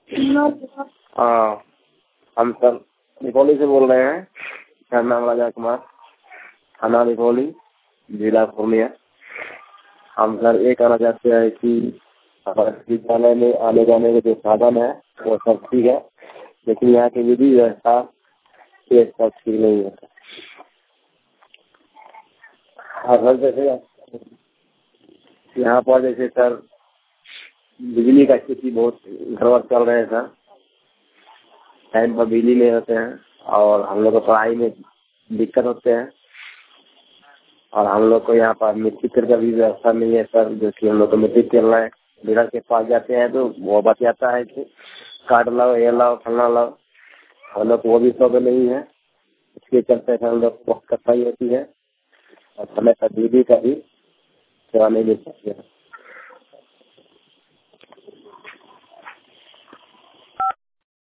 हाँ, हम सर रिपौली से बोल रहे हैं। मेरा नाम राजा कुमार, थाना रिपौली, जिला पूर्णिया। हम सर ये कहना चाहते हैं कि हमारे विद्यालय में आने जाने के जो साधन है वो सब ठीक है, लेकिन यहाँ की विधि व्यवस्था ये सब ठीक नहीं है। हाँ सर, जैसे यहाँ पर जैसे सर बिजली का स्थिति बहुत गड़बड़ चल रहे हैं सर। टाइम पर बिजली नहीं होते हैं और हम लोग को पढ़ाई में दिक्कत होते हैं। और हम लोग को यहाँ पर मिट्टी तेल का भी व्यवस्था नहीं है सर, जो कि हम लोग को मिट्टी तेल है। डीलर के पास जाते हैं तो वो बताता है कि कार्ड लाओ, ये लाओ, फलना लाओ। हम लोग को वो भी सब नहीं है। इसके चलते हम लोग बहुत कठिनाई होती है और समय पर बिजली का भी सेवा नहीं मिल सकती है।